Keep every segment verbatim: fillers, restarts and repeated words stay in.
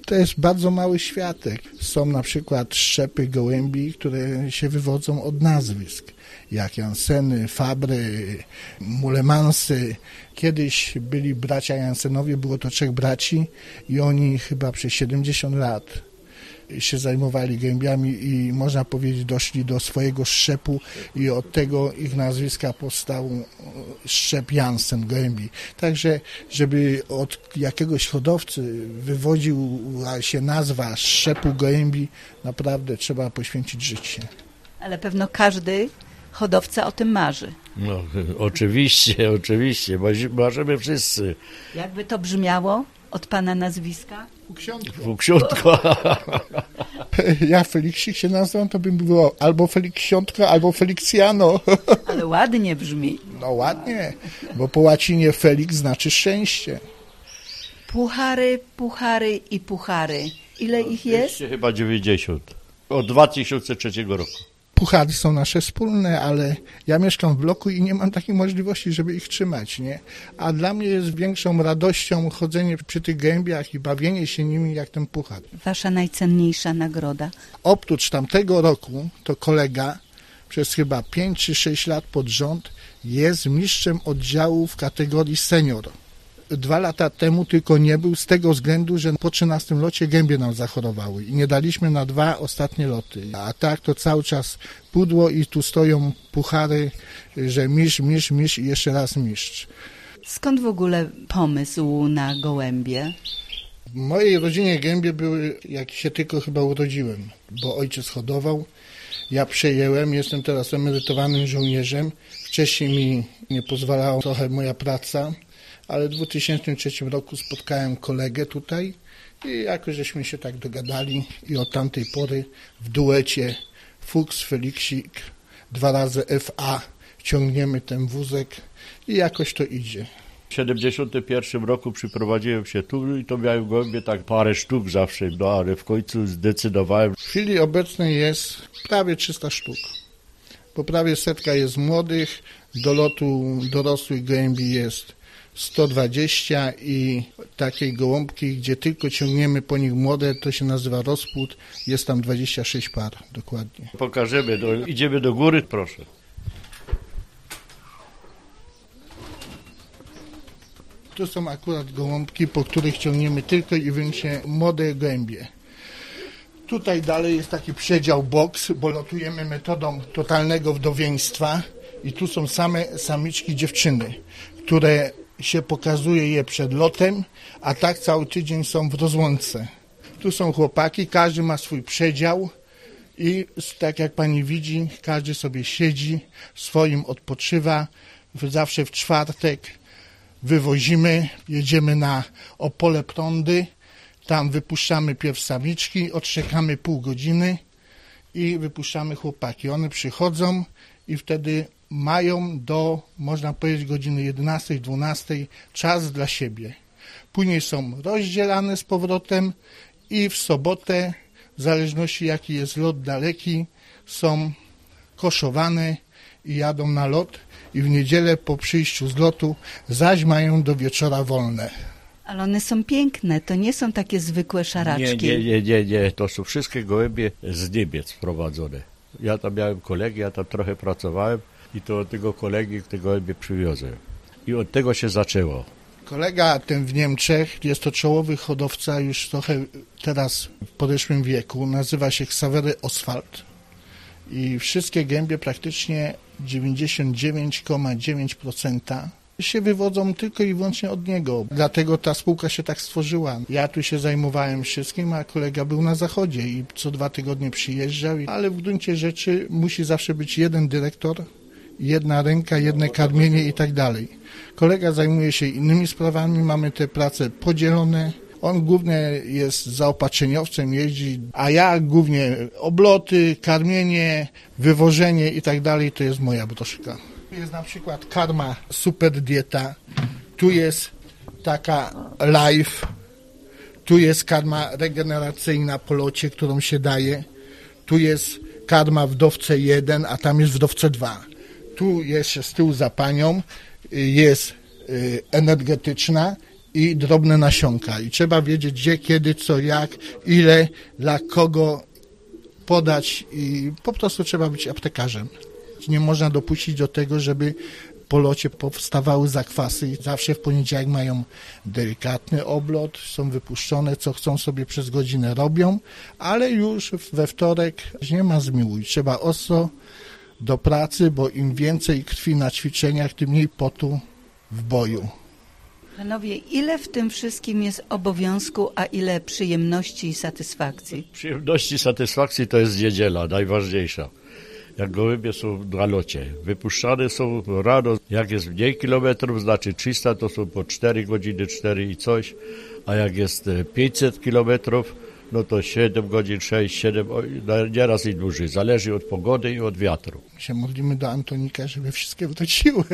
To jest bardzo mały światek. Są na przykład szczepy gołębi, które się wywodzą od nazwisk, jak Janseny, Fabry, Mulemansy. Kiedyś byli bracia Jansenowie, było to trzech braci i oni chyba przez siedemdziesiąt lat się zajmowali gołębiami i można powiedzieć doszli do swojego szczepu i od tego ich nazwiska powstał szczep Jansen gołębi. Także żeby od jakiegoś hodowcy wywodziła się nazwa szczepu gołębi, naprawdę trzeba poświęcić życie. Ale pewno każdy hodowca o tym marzy. No, oczywiście, oczywiście, marzymy wszyscy. Jakby to brzmiało od pana nazwiska? Fuksiątko. Fuksiątko. Ja Feliksik się nazywam, to by było albo Feliksiątko, albo Feliksjano. Ale ładnie brzmi. No ładnie, bo po łacinie Felix znaczy szczęście. Puchary, puchary i puchary. Ile no, ich jest? Chyba dziewięćdziesiąt. Od dwa tysiące trzeciego roku. Puchary są nasze wspólne, ale ja mieszkam w bloku i nie mam takiej możliwości, żeby ich trzymać, nie? A dla mnie jest większą radością chodzenie przy tych gołębiach i bawienie się nimi jak ten puchar. Wasza najcenniejsza nagroda? Oprócz tamtego roku to kolega przez chyba pięć czy sześć lat pod rząd jest mistrzem oddziału w kategorii senior. Dwa lata temu tylko nie był z tego względu, że po trzynastym locie gębie nam zachorowały i nie daliśmy na dwa ostatnie loty. A tak to cały czas pudło i tu stoją puchary, że mistrz, mistrz, mistrz i jeszcze raz mistrz. Skąd w ogóle pomysł na gołębie? W mojej rodzinie gębie były, jak się tylko chyba urodziłem, bo ojciec hodował. Ja przejęłem, jestem teraz emerytowanym żołnierzem. Wcześniej mi nie pozwalała trochę moja praca. Ale w dwa tysiące trzecim roku spotkałem kolegę tutaj i jakoś żeśmy się tak dogadali i od tamtej pory w duecie Fuchs, Feliksik, dwa razy F A ciągniemy ten wózek i jakoś to idzie. W siedemdziesiątym pierwszym roku przyprowadziłem się tu i to miałem gołębie tak parę sztuk zawsze, no ale w końcu zdecydowałem. W chwili obecnej jest prawie trzysta sztuk, bo prawie setka jest młodych, do lotu dorosłych gołębi jest sto dwadzieścia i takiej gołąbki, gdzie tylko ciągniemy po nich młode, to się nazywa rozpłód, jest tam dwadzieścia sześć par dokładnie. Pokażemy, no, idziemy do góry, proszę. Tu są akurat gołąbki, po których ciągniemy tylko i wyłącznie młode gołębie. Tutaj dalej jest taki przedział boks, bo lotujemy metodą totalnego wdowieństwa i tu są same samiczki dziewczyny, które się pokazuje je przed lotem, a tak cały tydzień są w rozłące. Tu są chłopaki, każdy ma swój przedział i tak jak pani widzi, każdy sobie siedzi, swoim odpoczywa. Zawsze w czwartek wywozimy, jedziemy na Opole Prądy, tam wypuszczamy pierw samiczki, odczekamy pół godziny i wypuszczamy chłopaki. One przychodzą i wtedy mają do, można powiedzieć, godziny jedenastej, dwunastej czas dla siebie. Później są rozdzielane z powrotem i w sobotę, w zależności jaki jest lot daleki, są koszowane i jadą na lot i w niedzielę po przyjściu z lotu zaś mają do wieczora wolne. Ale one są piękne, to nie są takie zwykłe szaraczki. Nie, nie, nie, nie, nie. To są wszystkie gołębie z Niemiec wprowadzone. Ja tam miałem kolegę, ja tam trochę pracowałem i to od tego kolegi te gołębie przywiozłem. I od tego się zaczęło. Kolega ten w Niemczech, jest to czołowy hodowca już trochę teraz w podeszłym wieku, nazywa się Xavery Oswald i wszystkie gębie, praktycznie dziewięćdziesiąt dziewięć przecinek dziewięć procent się wywodzą tylko i wyłącznie od niego. Dlatego ta spółka się tak stworzyła. Ja tu się zajmowałem wszystkim, a kolega był na zachodzie i co dwa tygodnie przyjeżdżał, ale w gruncie rzeczy musi zawsze być jeden dyrektor, jedna ręka, jedne karmienie i tak dalej. Kolega zajmuje się innymi sprawami, mamy te prace podzielone. On głównie jest zaopatrzeniowcem, jeździ, a ja głównie obloty, karmienie, wywożenie i tak dalej, to jest moja broszka. Tu jest na przykład karma super dieta, tu jest taka live, tu jest karma regeneracyjna po locie, którą się daje, tu jest karma wdowce jeden, a tam jest wdowce dwa. Tu jeszcze z tyłu za panią jest energetyczna i drobne nasionka. I trzeba wiedzieć gdzie, kiedy, co, jak, ile, dla kogo podać i po prostu trzeba być aptekarzem. Nie można dopuścić do tego, żeby po locie powstawały zakwasy. Zawsze w poniedziałek mają delikatny oblot, są wypuszczone, co chcą sobie przez godzinę robią, ale już we wtorek nie ma zmiłuj. Trzeba ostro do pracy, bo im więcej krwi na ćwiczeniach, tym mniej potu w boju. Panowie, ile w tym wszystkim jest obowiązku, a ile przyjemności i satysfakcji? Przyjemności i satysfakcji to jest niedziela, najważniejsza. Jak gołębie są na locie. Wypuszczane są rano, jak jest mniej kilometrów, znaczy trzysta, to są po cztery godziny, cztery i coś, a jak jest pięćset kilometrów, no to siedem godzin, sześć, siedem, nieraz i dłużej. Zależy od pogody i od wiatru. Się modlimy do Antonika, żeby wszystkie wróciły.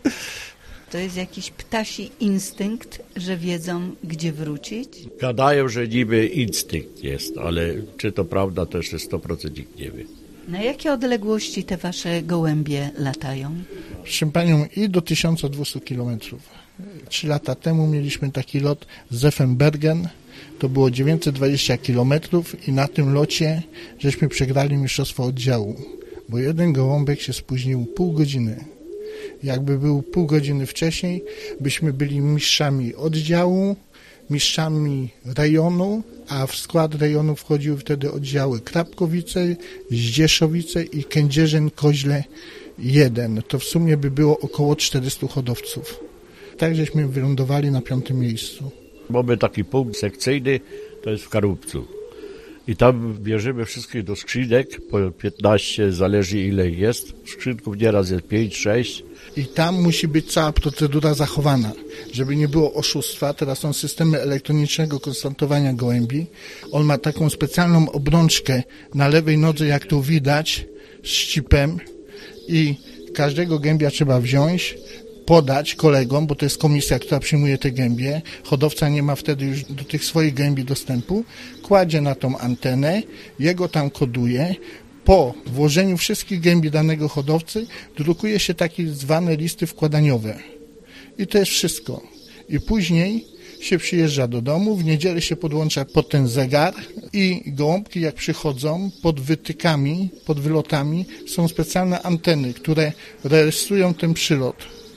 To jest jakiś ptasi instynkt, że wiedzą, gdzie wrócić? Gadają, że niby instynkt jest, ale czy to prawda, to jeszcze sto procent nikt nie wie. Na jakie odległości te wasze gołębie latają? Proszę panią, i do tysiąc dwieście kilometrów. Trzy lata temu mieliśmy taki lot z Effenbergen, to było dziewięćset dwadzieścia kilometrów i na tym locie żeśmy przegrali mistrzostwo oddziału, bo jeden gołąbek się spóźnił pół godziny. Jakby był pół godziny wcześniej, byśmy byli mistrzami oddziału, mistrzami rejonu, a w skład rejonu wchodziły wtedy oddziały Krapkowice, Zdzieszowice i Kędzierzyn-Koźle jeden. To w sumie by było około czterystu hodowców. Tak żeśmy wylądowali na piątym miejscu. Mamy taki punkt sekcyjny, to jest w Karłubcu. I tam bierzemy wszystkich do skrzynek, po piętnaście, zależy ile jest. Skrzynków nieraz jest pięć, sześć. I tam musi być cała procedura zachowana, żeby nie było oszustwa. Teraz są systemy elektronicznego konstantowania gołębi. On ma taką specjalną obrączkę na lewej nodze, jak tu widać, z szcipem i każdego gębia trzeba wziąć, podać kolegom, bo to jest komisja, która przyjmuje te gębie. Hodowca nie ma wtedy już do tych swoich gębi dostępu. Kładzie na tą antenę, jego tam koduje. Po włożeniu wszystkich gębi danego hodowcy drukuje się takie zwane listy wkładaniowe. I to jest wszystko. I później się przyjeżdża do domu, w niedzielę się podłącza pod ten zegar i gołąbki jak przychodzą pod wytykami, pod wylotami są specjalne anteny, które rejestrują ten przylot.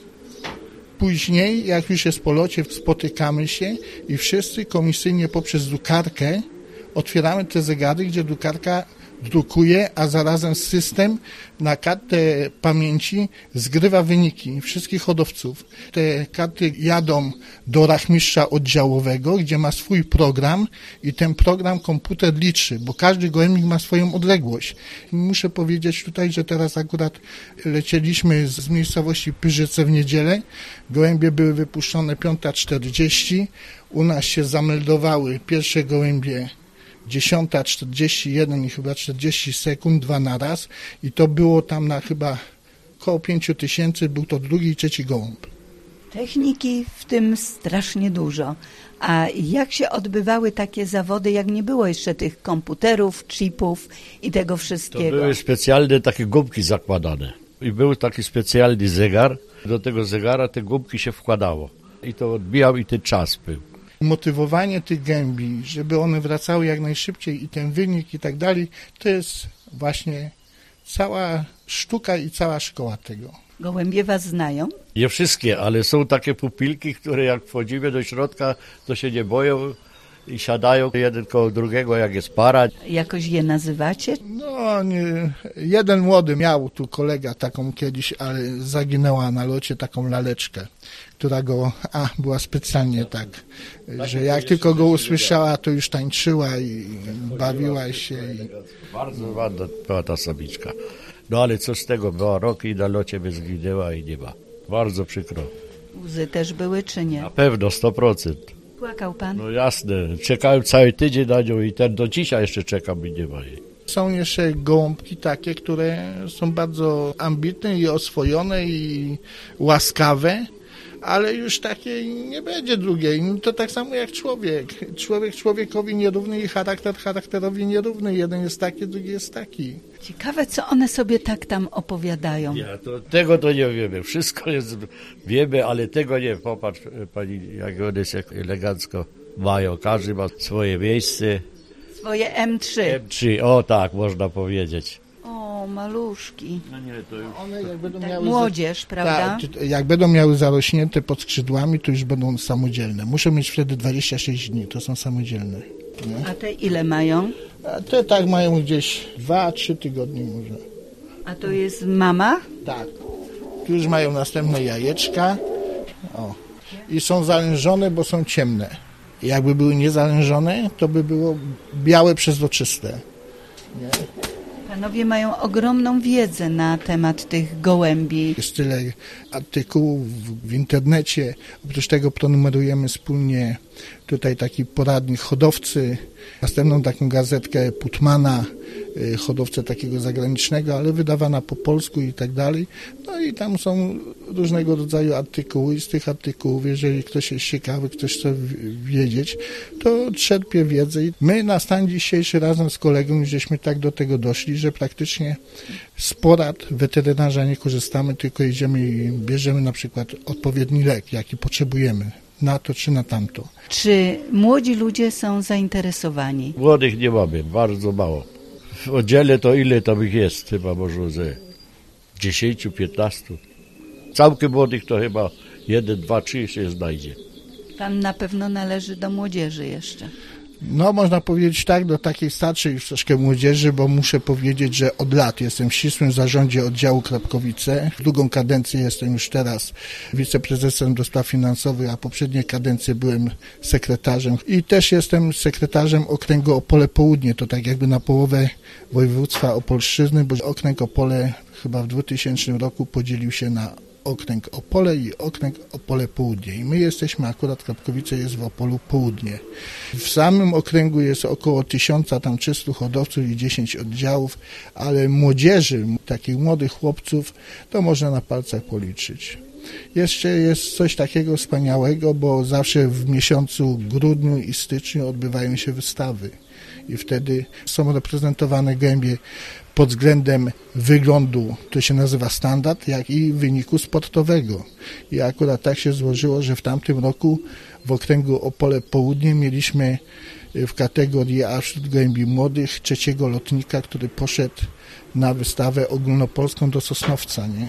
Później, jak już jest po locie, spotykamy się i wszyscy komisyjnie poprzez drukarkę otwieramy te zegary, gdzie drukarka drukuje, a zarazem system na kartę pamięci zgrywa wyniki wszystkich hodowców. Te karty jadą do rachmistrza oddziałowego, gdzie ma swój program i ten program komputer liczy, bo każdy gołębnik ma swoją odległość. I muszę powiedzieć tutaj, że teraz akurat lecieliśmy z miejscowości Pyrzyce w niedzielę. Gołębie były wypuszczone piąta czterdzieści. U nas się zameldowały pierwsze gołębie dziesiąta czterdzieści jeden i chyba czterdzieści sekund, dwa naraz i to było tam na chyba około pięciu tysięcy, był to drugi i trzeci gołąb. Techniki w tym strasznie dużo. A jak się odbywały takie zawody, jak nie było jeszcze tych komputerów, chipów i tego wszystkiego? To były specjalne takie gumki zakładane i był taki specjalny zegar. Do tego zegara te gumki się wkładało i to odbijał i ten czas był. Motywowanie tych gębi, żeby one wracały jak najszybciej i ten wynik i tak dalej, to jest właśnie cała sztuka i cała szkoła tego. Gołębie was znają? Nie wszystkie, ale są takie pupilki, które jak wchodzimy do środka, to się nie boją i siadają jeden koło drugiego, jak jest para. Jakoś je nazywacie? No, nie, jeden młody miał tu kolega taką kiedyś, ale zaginęła na locie taką laleczkę, która go, a była specjalnie tak, że jak tylko go usłyszała, to już tańczyła i bawiła się. I... Bardzo ładna była ta samiczka. No ale co z tego, była rok i na locie by zginęła i nie ma. Bardzo przykro. Łzy też były, czy nie? Na pewno, sto procent. Płakał pan? No jasne, czekałem cały tydzień na nią i ten do dzisiaj jeszcze czekam i nie ma jej. Są jeszcze gołąbki takie, które są bardzo ambitne i oswojone i łaskawe, ale już takiej nie będzie drugiej. No to tak samo jak człowiek. Człowiek człowiekowi nierówny i charakter charakterowi nierówny. Jeden jest taki, drugi jest taki. Ciekawe, co one sobie tak tam opowiadają. Ja, to, tego to nie wiemy. Wszystko jest, wiemy, ale tego nie. Popatrz, pani, jak one się elegancko mają. Każdy ma swoje miejsce. Swoje M trzy. M trzy, o tak, można powiedzieć. O, maluszki. No nie, to już... One jak będą Tak, miały młodzież, za... prawda? Tak, jak będą miały zarośnięte pod skrzydłami, to już będą samodzielne. Muszą mieć wtedy dwadzieścia sześć dni, to są samodzielne. Nie? A te ile mają? A te tak mają gdzieś dwa trzy tygodnie może. A to jest mama? Tak. Tu już mają następne jajeczka. O. I są zalężone, bo są ciemne. Jakby były niezalężone, to by było białe przezroczyste. Nie? Panowie mają ogromną wiedzę na temat tych gołębi. Jest tyle artykułów w internecie. Oprócz tego prenumerujemy wspólnie tutaj taki poradnik hodowcy, następną taką gazetkę Putmana, hodowcę takiego zagranicznego, ale wydawana po polsku i tak dalej. No i tam są różnego rodzaju artykuły i z tych artykułów, jeżeli ktoś jest ciekawy, ktoś chce wiedzieć, to czerpie wiedzę. I my na stan dzisiejszy razem z kolegą żeśmy tak do tego doszli, że praktycznie z porad weterynarza nie korzystamy, tylko jedziemy i bierzemy na przykład odpowiedni lek, jaki potrzebujemy. Na to czy na tamto. Czy młodzi ludzie są zainteresowani? Młodych nie mamy, bardzo mało. W oddziale to ile tam ich jest? Chyba może ze dziesięć piętnaście. Całkiem młodych to chyba jeden, dwa, trzy się znajdzie. Pan na pewno należy do młodzieży jeszcze. No, można powiedzieć tak, do takiej starszej już troszkę młodzieży, bo muszę powiedzieć, że od lat jestem w ścisłym zarządzie oddziału Krapkowice. Drugą kadencję jestem już teraz wiceprezesem do spraw finansowych, a poprzedniej kadencji byłem sekretarzem. I też jestem sekretarzem okręgu Opole Południe, to tak jakby na połowę województwa opolszczyzny, bo okręg Opole chyba w dwutysięcznym roku podzielił się na okręg Opole i okręg Opole Południe. I my jesteśmy, akurat Krapkowice jest w Opolu Południe. W samym okręgu jest około tysiąca tam trzystu hodowców i dziesięć oddziałów, ale młodzieży, takich młodych chłopców, to można na palcach policzyć. Jeszcze jest coś takiego wspaniałego, bo zawsze w miesiącu grudniu i styczniu odbywają się wystawy. I wtedy są reprezentowane gołębie pod względem wyglądu, to się nazywa standard, jak i wyniku sportowego. I akurat tak się złożyło, że w tamtym roku w okręgu Opole Południe mieliśmy w kategorii A wśród gołębi młodych trzeciego lotnika, który poszedł na wystawę ogólnopolską do Sosnowca, nie?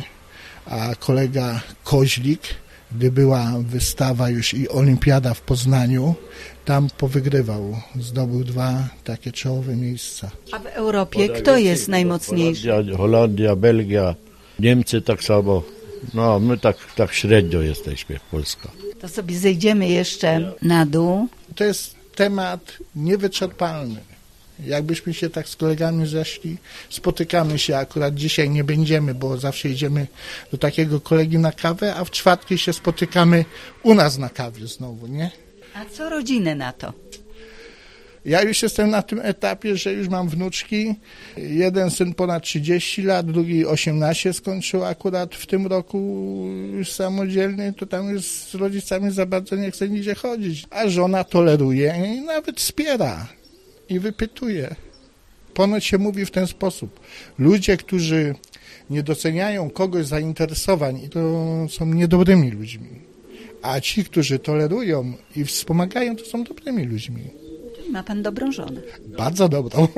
A kolega Koźlik, gdy była wystawa już i olimpiada w Poznaniu, tam powygrywał, zdobył dwa takie czołowe miejsca. A w Europie kto jest najmocniejszy? Holandia, Holandia, Belgia, Niemcy tak samo. No, my tak, tak średnio jesteśmy, Polska. To sobie zejdziemy jeszcze na dół. To jest temat niewyczerpalny. Jakbyśmy się tak z kolegami zeszli, spotykamy się, akurat dzisiaj nie będziemy, bo zawsze idziemy do takiego kolegi na kawę, a w czwartki się spotykamy u nas na kawie znowu, nie? A co rodziny na to? Ja już jestem na tym etapie, że już mam wnuczki. Jeden syn ponad trzydzieści lat, drugi osiemnaście skończył akurat w tym roku już samodzielnie, to tam już z rodzicami za bardzo nie chce nigdzie chodzić. A żona toleruje i nawet wspiera i wypytuje. Ponoć się mówi w ten sposób. Ludzie, którzy nie doceniają kogoś zainteresowań, to są niedobrymi ludźmi. A ci, którzy tolerują i wspomagają, to są dobrymi ludźmi. Ma pan dobrą żonę. Bardzo dobrą.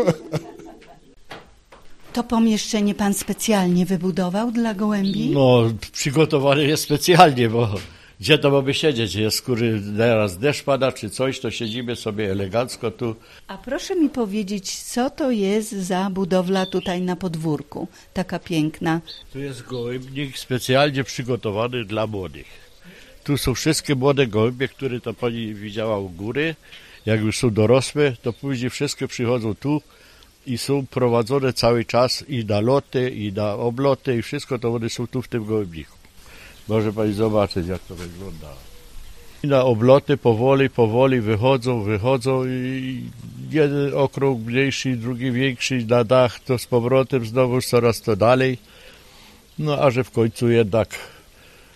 To pomieszczenie pan specjalnie wybudował dla gołębi? No, przygotowany jest specjalnie, bo gdzie to mamy siedzieć? Jest skóry, teraz deszcz pada czy coś, to siedzimy sobie elegancko tu. A proszę mi powiedzieć, co to jest za budowla tutaj na podwórku, taka piękna? Tu jest gołębnik specjalnie przygotowany dla młodych. Tu są wszystkie młode gołębie, które to pani widziała u góry. Jak już są dorosłe, to później wszystkie przychodzą tu i są prowadzone cały czas i na loty, i na obloty, i wszystko to one są tu w tym gołębniku. Może pani zobaczyć, jak to wygląda. I na obloty powoli, powoli wychodzą, wychodzą i jeden okrąg mniejszy, drugi większy na dach, to z powrotem znowu coraz to dalej. No a że w końcu jednak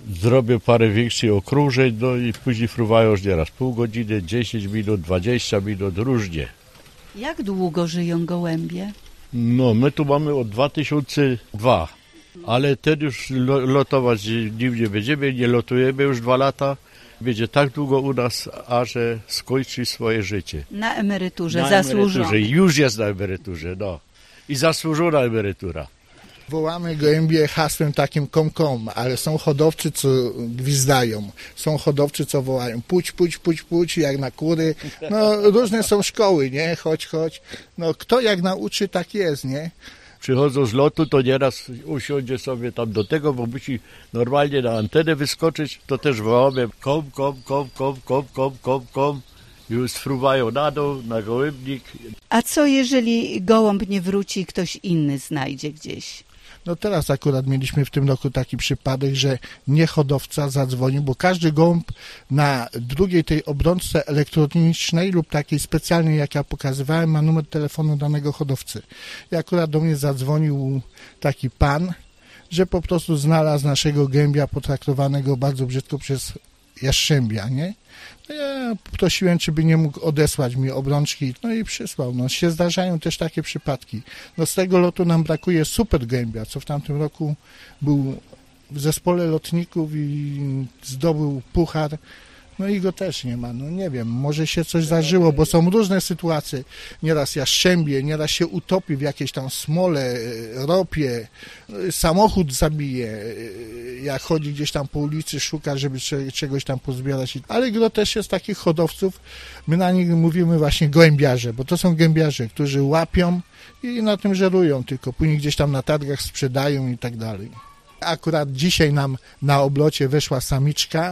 zrobię parę większych okrążeń, no i później fruwają już nieraz pół godziny, dziesięć minut, dwadzieścia minut, różnie. Jak długo żyją gołębie? No, my tu mamy od dwa tysiące drugiego, ale ten już lo- lotować nim nie będziemy, nie lotujemy już dwa lata. Będzie tak długo u nas, aż skończy swoje życie. Na emeryturze, Na zasłużone. emeryturze, już jest na emeryturze, no. I zasłużona emerytura. Wołamy gołębie hasłem takim kom-kom, ale są hodowcy, co gwizdają, są hodowcy, co wołają puć, puć, puć, puć, jak na kury. No, różne są szkoły, nie? Chodź, chodź. No, kto jak nauczy, tak jest, nie? Przychodzą z lotu, to nieraz usiądzie sobie tam do tego, bo musi normalnie na antenę wyskoczyć, to też wołamy kom, kom, kom, kom, kom, kom, kom, kom. Już fruwają na dół, na gołębnik. A co jeżeli gołąb nie wróci, ktoś inny znajdzie gdzieś? No teraz akurat mieliśmy w tym roku taki przypadek, że nie hodowca zadzwonił, bo każdy gołąb na drugiej tej obrączce elektronicznej lub takiej specjalnej, jak ja pokazywałem, ma numer telefonu danego hodowcy. I akurat do mnie zadzwonił taki pan, że po prostu znalazł naszego gębia potraktowanego bardzo brzydko przez jaszczębia, nie? No ja prosiłem, czy by nie mógł odesłać mi obrączki, no i przysłał. No się zdarzają też takie przypadki. No z tego lotu nam brakuje super gębia, co w tamtym roku był w zespole lotników i zdobył puchar. No i go też nie ma, no nie wiem, może się coś zdarzyło, bo są różne sytuacje. Nieraz jaszczębie, nieraz się utopi w jakiejś tam smole, ropie, samochód zabije, jak chodzi gdzieś tam po ulicy, szuka, żeby czegoś tam pozbierać. Ale gro też jest takich hodowców, my na nich mówimy właśnie gołębiarze, bo to są gębiarze, którzy łapią i na tym żerują, tylko później gdzieś tam na targach sprzedają i tak dalej. Akurat dzisiaj nam na oblocie weszła samiczka,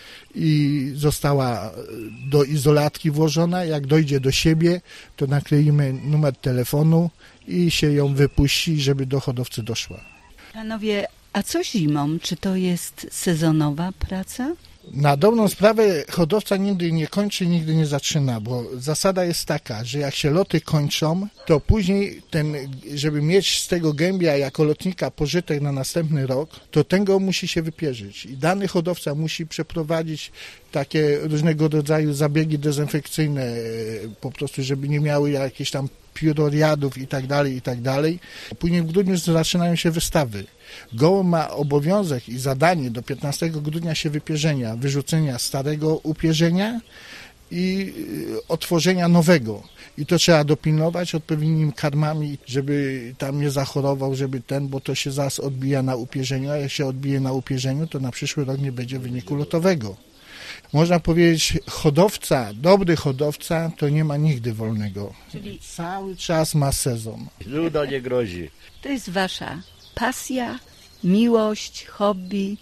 i została do izolatki włożona. Jak dojdzie do siebie, to nakleimy numer telefonu i się ją wypuści, żeby do hodowcy doszła. Panowie, a co zimą? Czy to jest sezonowa praca? Na dobrą sprawę hodowca nigdy nie kończy, nigdy nie zaczyna, bo zasada jest taka, że jak się loty kończą, to później ten, żeby mieć z tego gębia jako lotnika pożytek na następny rok, to ten go musi się wypierzyć i dany hodowca musi przeprowadzić takie różnego rodzaju zabiegi dezynfekcyjne, po prostu żeby nie miały jakichś tam pióroriadów i tak dalej, i tak dalej. Później w grudniu zaczynają się wystawy. Gołąb ma obowiązek i zadanie do piętnastego grudnia się wypierzenia, wyrzucenia starego upierzenia i otworzenia nowego. I to trzeba dopilnować odpowiednimi karmami, żeby tam nie zachorował, żeby ten, bo to się zaraz odbija na upierzeniu, a jak się odbije na upierzeniu, to na przyszły rok nie będzie wyniku lotowego. Można powiedzieć, hodowca, dobry hodowca, to nie ma nigdy wolnego. Czyli cały czas ma sezon. Nuda nie grozi. To jest wasza pasja, miłość, hobby.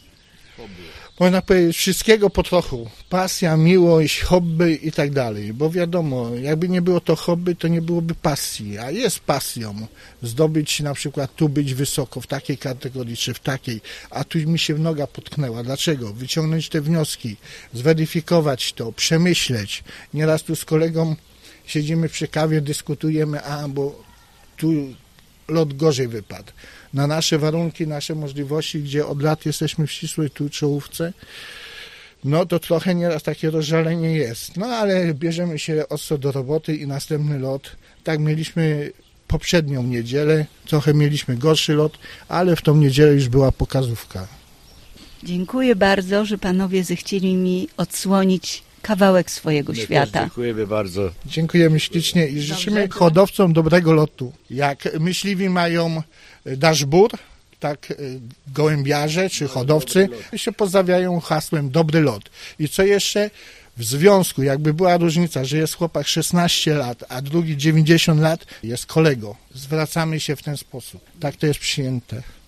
Można powiedzieć wszystkiego po trochu. Pasja, miłość, hobby i tak dalej. Bo wiadomo, jakby nie było to hobby, to nie byłoby pasji. A jest pasją zdobyć na przykład tu być wysoko w takiej kategorii czy w takiej, a tu mi się noga potknęła. Dlaczego? Wyciągnąć te wnioski, zweryfikować to, przemyśleć. Nieraz tu z kolegą siedzimy przy kawie, dyskutujemy, a bo tu lot gorzej wypadł. Na nasze warunki, nasze możliwości, gdzie od lat jesteśmy w ścisłej tu czołówce, no to trochę nieraz takie rozżalenie jest. No ale bierzemy się ostro do roboty i następny lot. Tak mieliśmy poprzednią niedzielę, trochę mieliśmy gorszy lot, ale w tą niedzielę już była pokazówka. Dziękuję bardzo, że panowie zechcieli mi odsłonić kawałek swojego My świata. też dziękujemy bardzo. Dziękujemy ślicznie i życzymy Dobrego. hodowcom dobrego lotu. Jak myśliwi mają daszbur, tak gołębiarze czy hodowcy się pozdrawiają hasłem dobry lot. I co jeszcze? W związku, jakby była różnica, że jest chłopak szesnaście lat, a drugi dziewięćdziesiąt lat, jest kolego. Zwracamy się w ten sposób. Tak to jest przyjęte.